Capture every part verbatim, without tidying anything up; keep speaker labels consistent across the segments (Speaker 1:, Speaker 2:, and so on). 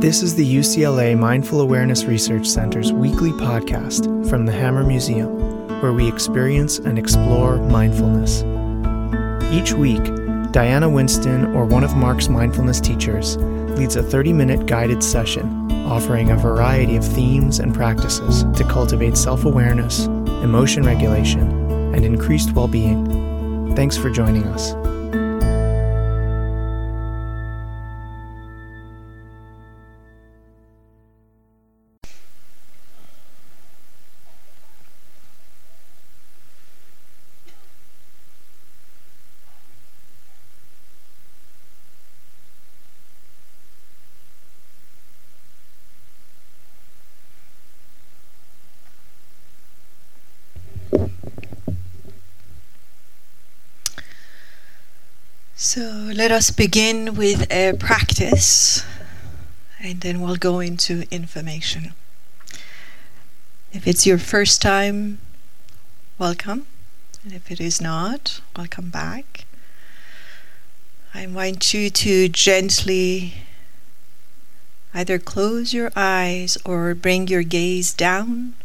Speaker 1: This is the U C L A Mindful Awareness Research Center's weekly podcast from the Hammer Museum, where we experience and explore mindfulness. Each week, Diana Winston or one of Mark's mindfulness teachers leads a thirty-minute guided session offering a variety of themes and practices to cultivate self-awareness, emotion regulation, and increased well-being. Thanks for joining us. So let us begin with a practice, and then we'll go into information. If it's your first time, welcome. And if it is not, welcome back. I invite you to gently either close your eyes or bring your gaze down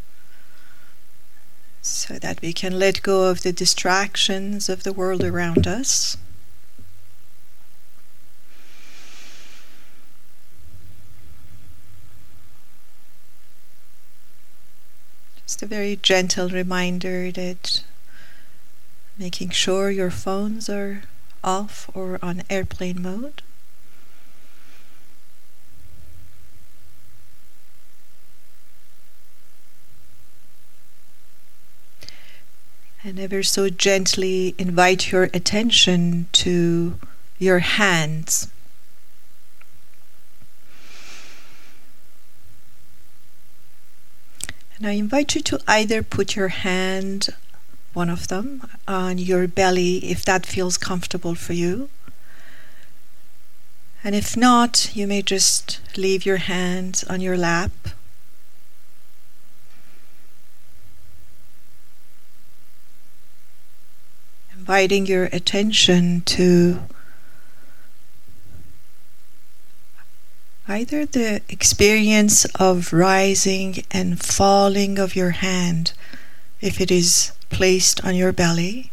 Speaker 1: so that we can let go of the distractions of the world around us. Just a very gentle reminder that making sure your phones are off or on airplane mode. And ever so gently invite your attention to your hands. And I invite you to either put your hand, one of them, on your belly if that feels comfortable for you. And if not, you may just leave your hand on your lap. Inviting your attention to either the experience of rising and falling of your hand if it is placed on your belly,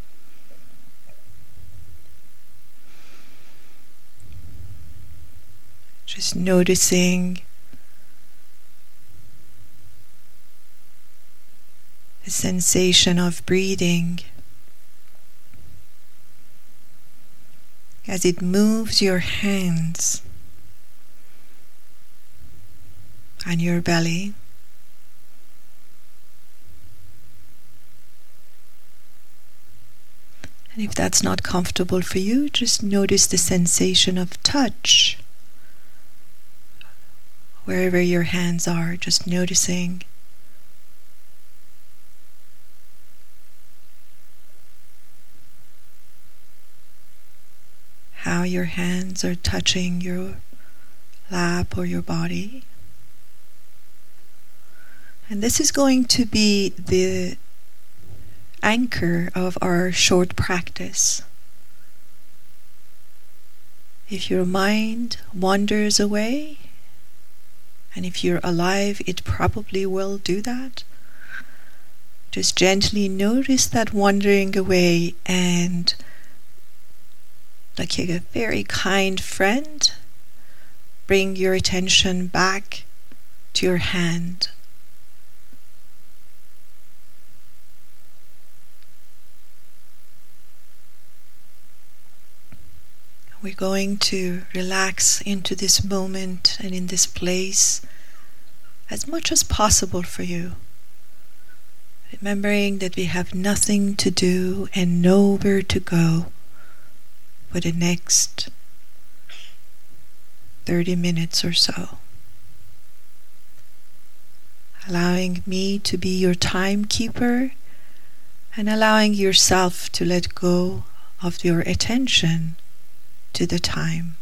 Speaker 1: just noticing the sensation of breathing as it moves your hands on your belly. And if that's not comfortable for you, just notice the sensation of touch wherever your hands are, just noticing how your hands are touching your lap or your body. And this is going to be the anchor of our short practice. If your mind wanders away, and if you're alive, it probably will do that, just gently notice that wandering away and, like a very kind friend, bring your attention back to your hand. We're going to relax into this moment and in this place as much as possible for you. Remembering that we have nothing to do and nowhere to go for the next thirty minutes or so. Allowing me to be your timekeeper and allowing yourself to let go of your attention to the time.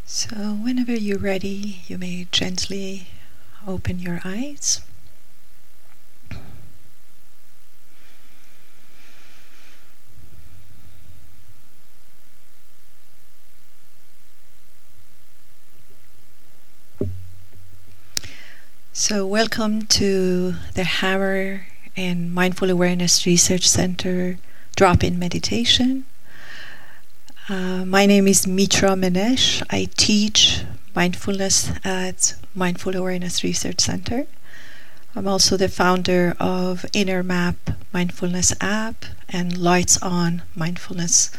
Speaker 2: So whenever you're ready, you may gently open your eyes. So welcome to the Hammer and Mindful Awareness Research Center Drop-In Meditation. Uh, my name is Mitra Manesh. I teach mindfulness at Mindful Awareness Research Center. I'm also the founder of Inner Map Mindfulness app and Lights On Mindfulness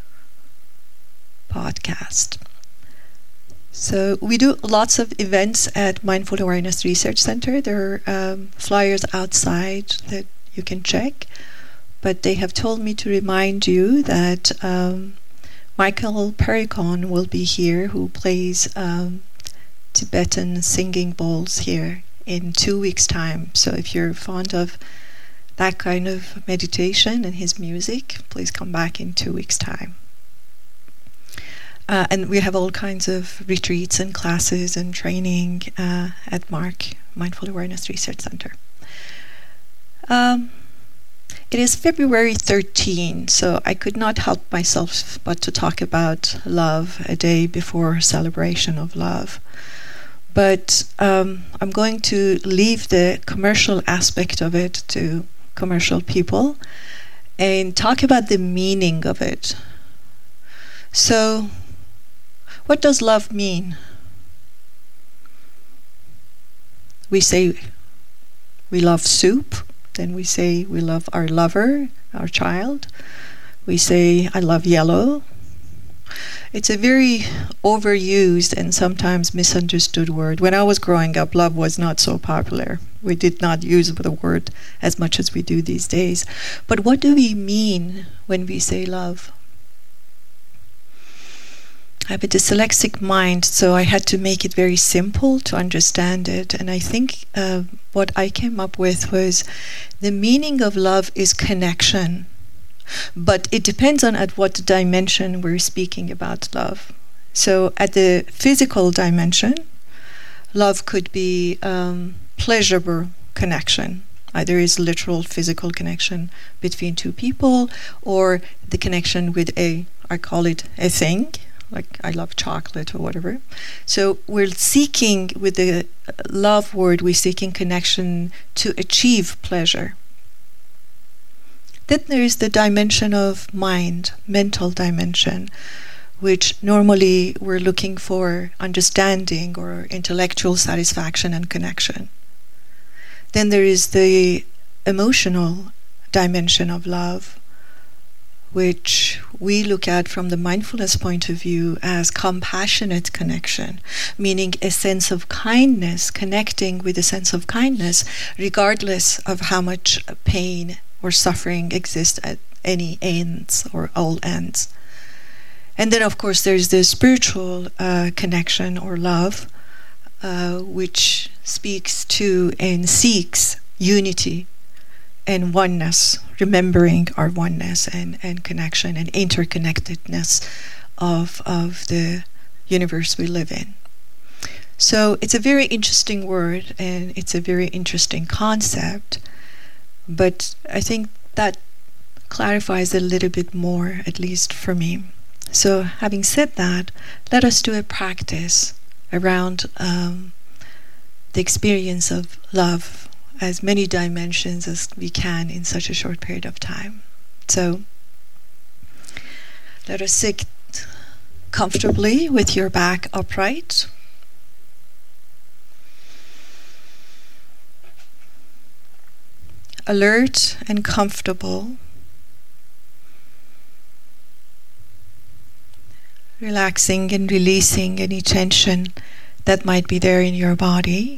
Speaker 2: podcast. So we do lots of events at Mindful Awareness Research Center. There are um, flyers outside that you can check, but they have told me to remind you that um, Michael Pericon will be here, who plays um, Tibetan singing bowls here in two weeks' time. So if you're fond of that kind of meditation and his music, please come back in two weeks' time. Uh, and we have all kinds of retreats and classes and training uh, at MARC, Mindful Awareness Research Center. Um, It is February thirteenth, so I could not help myself but to talk about love a day before celebration of love. But um, I'm going to leave the commercial aspect of it to commercial people and talk about the meaning of it. So, what does love mean? We say we love soup. Then we say we love our lover, our child. We say, I love yellow. It's a very overused and sometimes misunderstood word. When I was growing up, love was not so popular. We did not use the word as much as we do these days. But what do we mean when we say love? I have a dyslexic mind, so I had to make it very simple to understand it. And I think uh, what I came up with was the meaning of love is connection. But it depends on at what dimension we're speaking about love. So at the physical dimension, love could be um, pleasurable connection. Either is literal physical connection between two people, or the connection with a, I call it a thing, like I love chocolate or whatever. So we're seeking, with the love word, we're seeking connection to achieve pleasure. Then there is the dimension of mind, mental dimension, which normally we're looking for understanding or intellectual satisfaction and connection. Then there is the emotional dimension of love, which we look at from the mindfulness point of view as compassionate connection, meaning a sense of kindness, connecting with a sense of kindness, regardless of how much pain or suffering exists at any ends or all ends. And then, of course, there's the spiritual uh, connection or love, uh, which speaks to and seeks unity and oneness, remembering our oneness and, and connection and interconnectedness of, of the universe we live in. So it's a very interesting word and it's a very interesting concept, but I think that clarifies a little bit more, at least for me. So having said that, let us do a practice around um, the experience of love, as many dimensions as we can in such a short period of time. So let us sit comfortably with your back upright. Alert and comfortable. Relaxing and releasing any tension that might be there in your body.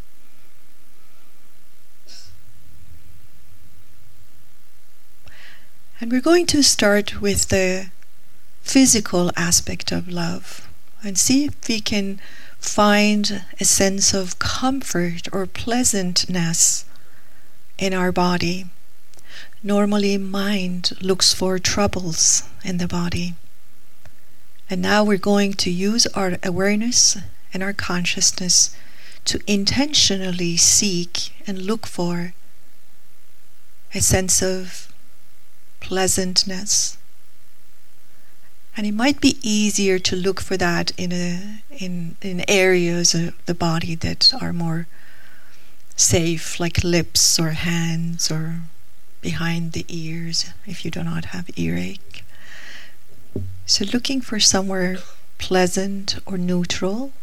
Speaker 2: And we're going to start with the physical aspect of love and see if we can find a sense of comfort or pleasantness in our body. Normally, mind looks for troubles in the body. And now we're going to use our awareness and our consciousness to intentionally seek and look for a sense of pleasantness. And it might be easier to look for that in a in in areas of the body that are more safe, like lips or hands or behind the ears, if you do not have earache. So looking for somewhere pleasant or neutral,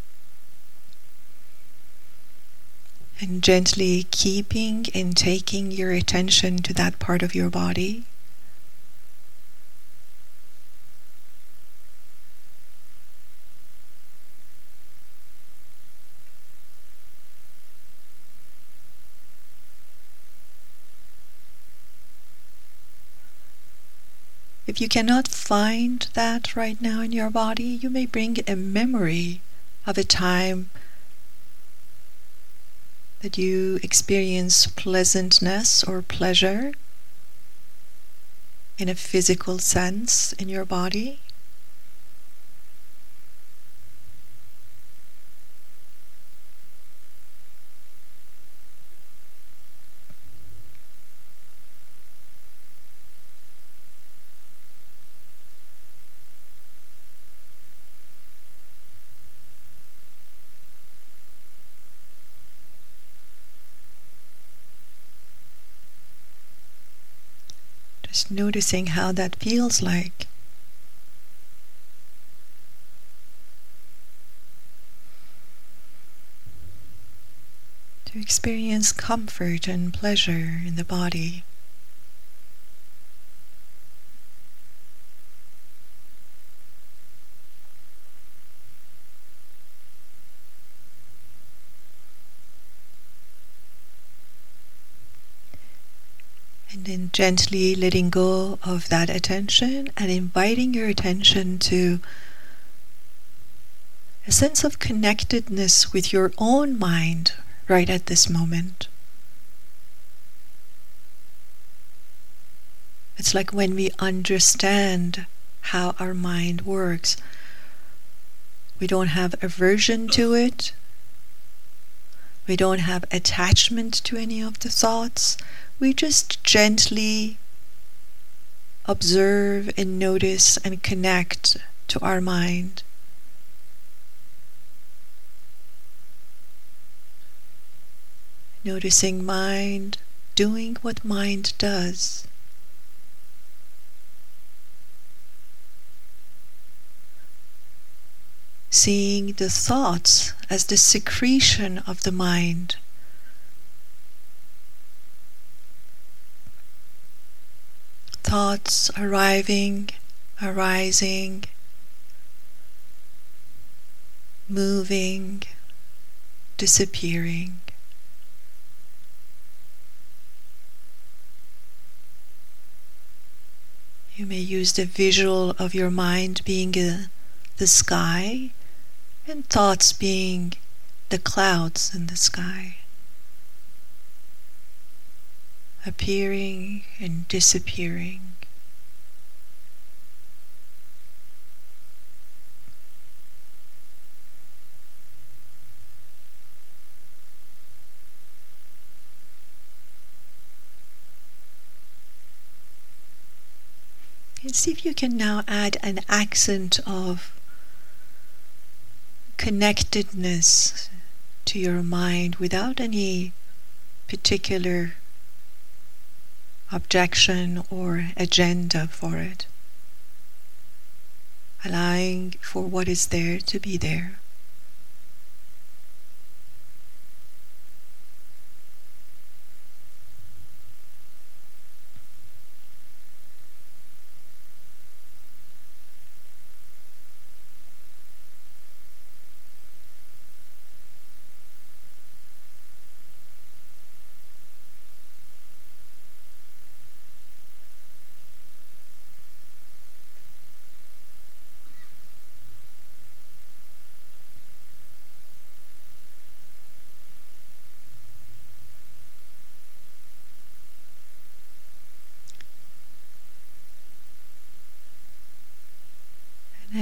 Speaker 2: and gently keeping and taking your attention to that part of your body. If you cannot find that right now in your body, you may bring a memory of a time that you experience pleasantness or pleasure in a physical sense in your body. Just noticing how that feels like. To experience comfort and pleasure in the body. And then gently letting go of that attention and inviting your attention to a sense of connectedness with your own mind right at this moment. It's like when we understand how our mind works, we don't have aversion to it, we don't have attachment to any of the thoughts. We just gently observe and notice and connect to our mind. Noticing mind doing what mind does. Seeing the thoughts as the secretion of the mind. Thoughts arriving, arising, moving, disappearing. You may use the visual of your mind being a, the sky, and thoughts being the clouds in the sky, appearing and disappearing. And see if you can now add an accent of connectedness to your mind without any particular objection or agenda for it. Allowing for what is there to be there.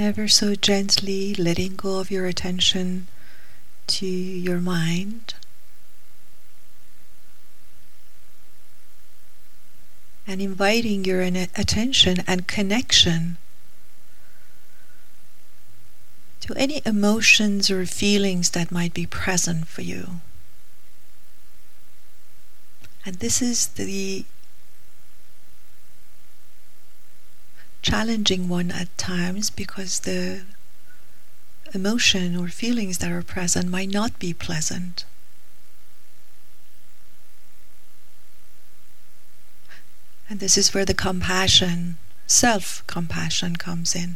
Speaker 2: ever so gently letting go of your attention to your mind, and inviting your attention and connection to any emotions or feelings that might be present for you. And this is the challenging one at times, because the emotion or feelings that are present might not be pleasant. And this is where the compassion, self-compassion comes in.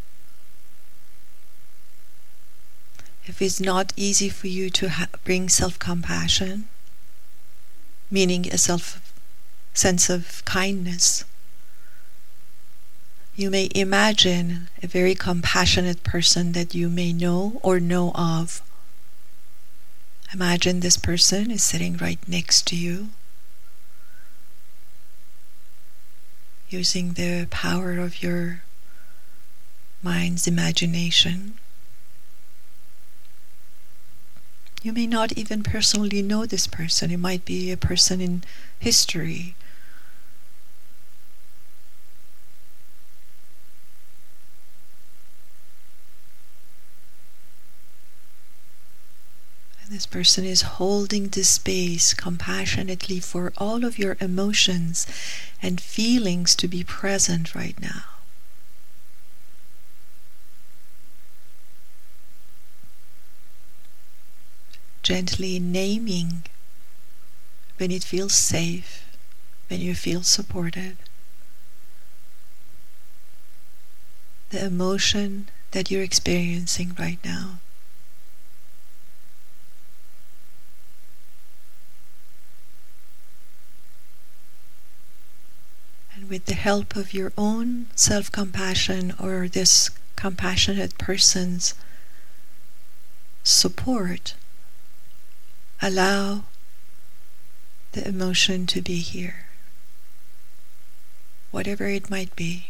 Speaker 2: If it's not easy for you to ha- bring self-compassion, meaning a self sense of kindness, you may imagine a very compassionate person that you may know or know of. Imagine this person is sitting right next to you, using the power of your mind's imagination. You may not even personally know this person. It might be a person in history. And this person is holding this space compassionately for all of your emotions and feelings to be present right now. Gently naming when it feels safe, when you feel supported, the emotion that you're experiencing right now. And with the help of your own self-compassion or this compassionate person's support, allow the emotion to be here, whatever it might be.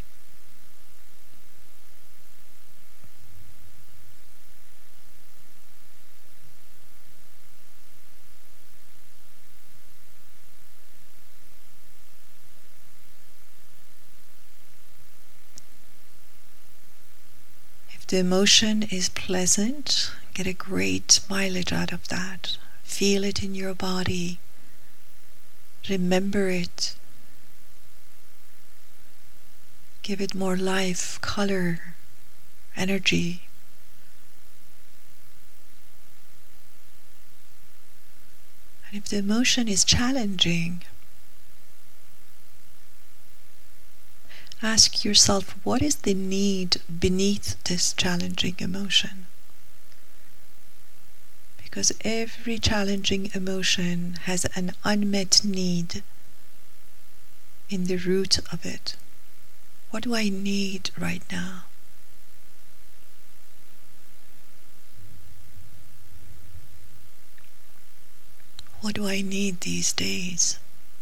Speaker 2: If the emotion is pleasant, get a great mileage out of that. Feel it in your body. Remember it. Give it more life, color, energy. And if the emotion is challenging, ask yourself, what is the need beneath this challenging emotion? Because every challenging emotion has an unmet need in the root of it. What do I need right now? What do I need these days?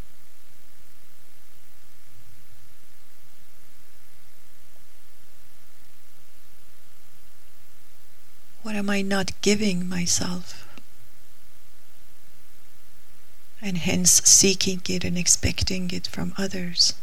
Speaker 2: What am I not giving myself? And hence seeking it and expecting it from others.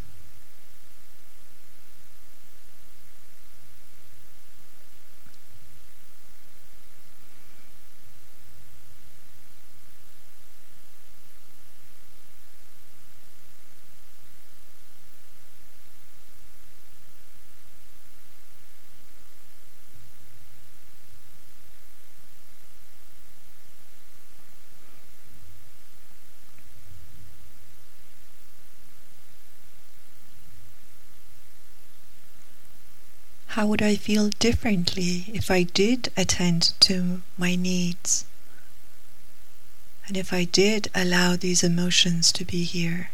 Speaker 2: How would I feel differently if I did attend to my needs? And if I did allow these emotions to be here?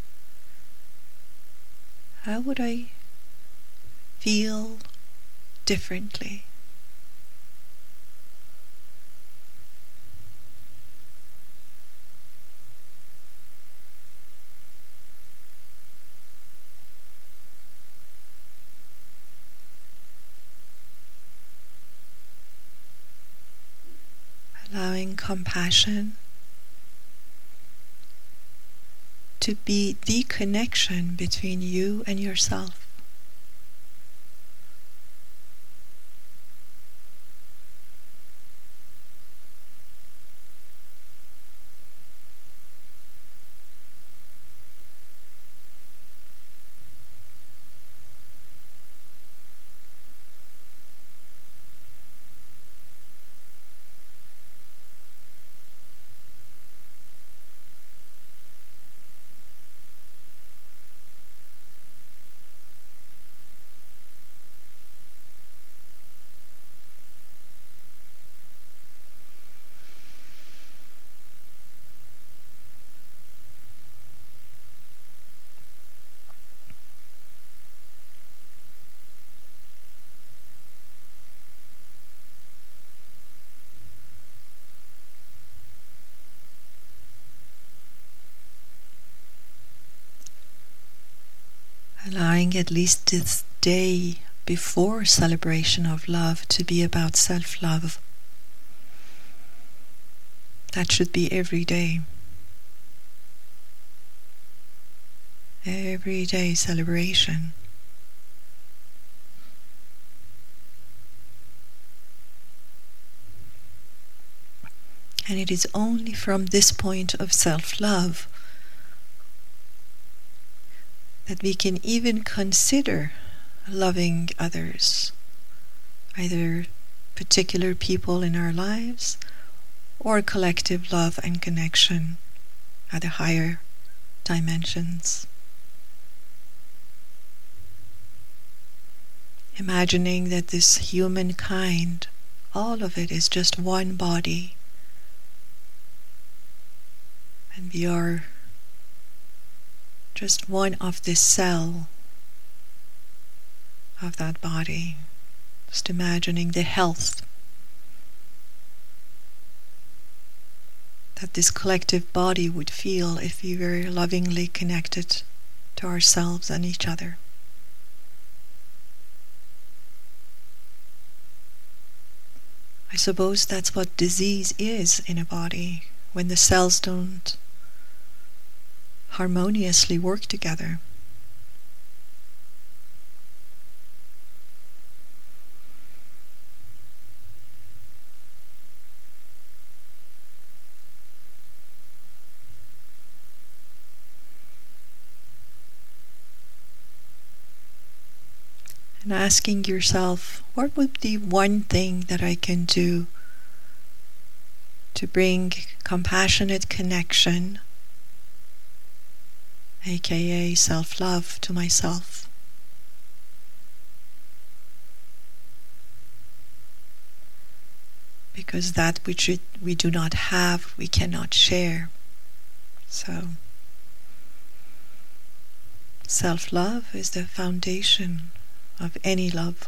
Speaker 2: How would I feel differently? allowing compassion to be the connection between you and yourself. Allowing at least this day before celebration of love to be about self-love. That should be every day. Every day celebration. And it is only from this point of self-love that we can even consider loving others, either particular people in our lives or collective love and connection at the higher dimensions. Imagining that this humankind, all of it is just one body, and we are just one of the cell of that body. Just imagining the health that this collective body would feel if we were lovingly connected to ourselves and each other. I suppose that's what disease is in a body, when the cells don't harmoniously work together. And asking yourself, what would be one thing that I can do to bring compassionate connection, aka self-love, to myself? Because that which it, we do not have, we cannot share. So, self-love is the foundation of any love.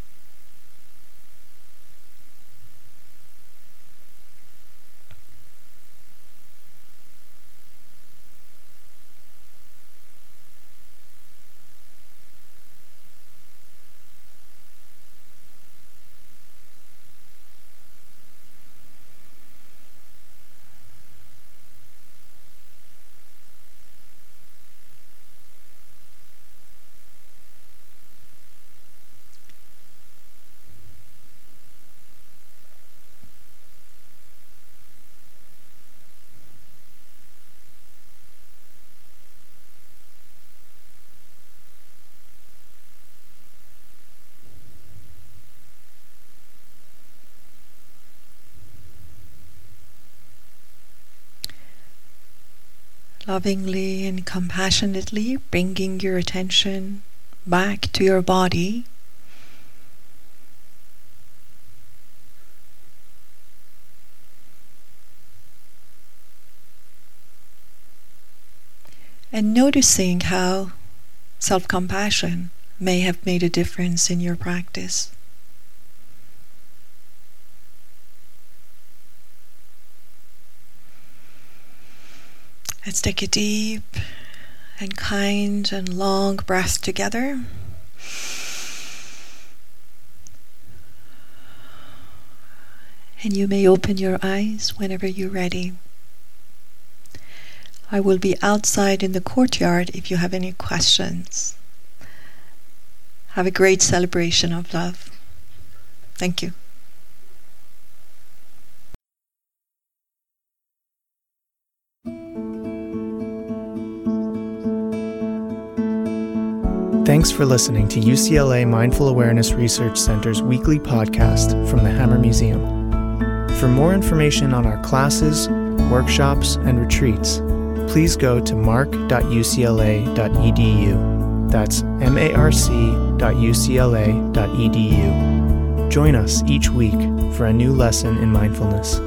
Speaker 2: Lovingly and compassionately bringing your attention back to your body. And noticing how self-compassion may have made a difference in your practice. Let's take a deep and kind and long breath together. And you may open your eyes whenever you're ready. I will be outside in the courtyard if you have any questions. Have a great celebration of love. Thank you.
Speaker 1: Thanks for listening to U C L A Mindful Awareness Research Center's weekly podcast from the Hammer Museum. For more information on our classes, workshops, and retreats, please go to marc dot u c l a dot e d u. That's M A R C dot U C L A dot E D U. Join us each week for a new lesson in mindfulness.